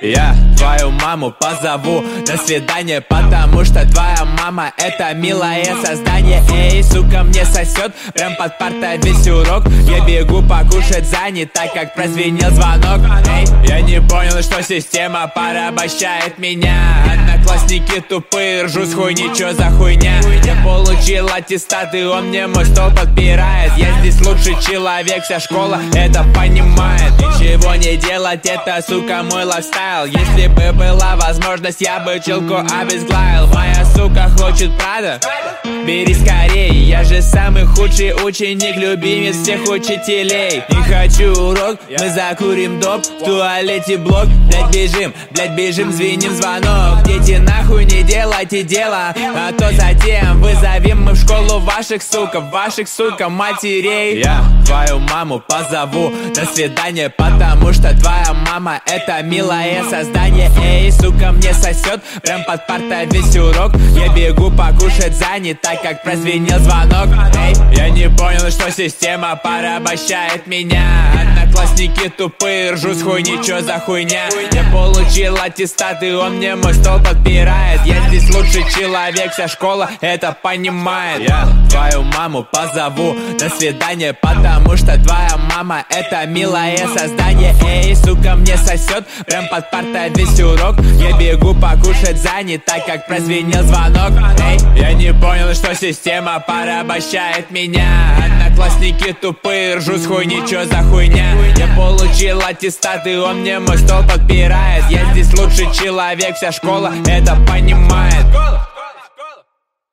Я твою маму позову на свидание, потому что твоя мама это милое создание. Эй, сука, мне сосет прям под партой весь урок. Я бегу покушать за ней, так как прозвенел звонок. Эй, я не понял, что система порабощает меня. Одноклассники тупые, ржу с хуйни, чё за хуйня? Я получил аттестат, и он мне мой стол подпирает. Я здесь лучший человек, вся школа это понимает. Ничего не делать, это, сука, мой лайфстайл. Если бы была возможность, я бы челку обезглавил. Моя сука хочет Прада, бери скорей. Я же самый худший ученик, любимец всех учителей. Не хочу урок, мы закурим доп, в туалете блок. Блять бежим, звеним звонок. Дети, нахуй не делайте дело, а то затем вызовем мы в школу ваших сука, матерей. Я твою маму позову на свидание, потому что твоя мама это милое создание. Эй, сука, мне сосет прям под партой весь урок. Я бегу покушать за ней, так как прозвенел звонок. Эй, я не понял, что система порабощает меня. Одноклассники тупые, ржу с хуйни, чё за хуйня? Я получил аттестат, и он мне мой стол подпирает. Я здесь лучший человек, вся школа это понимает. Я твою маму позову на свидание, потому что твоя мама это милое создание. Эй, сука, мне сосет прям под партой весь урок. Я бегу покушать за ней, так как прозвенел звонок. Эй, я не понял, что система порабощает меня. Одноклассники тупые, ржу с хуйни, чё за хуйня? Я получил аттестат, и он мне мой стол подпирает. Я здесь лучший человек, вся школа это понимает.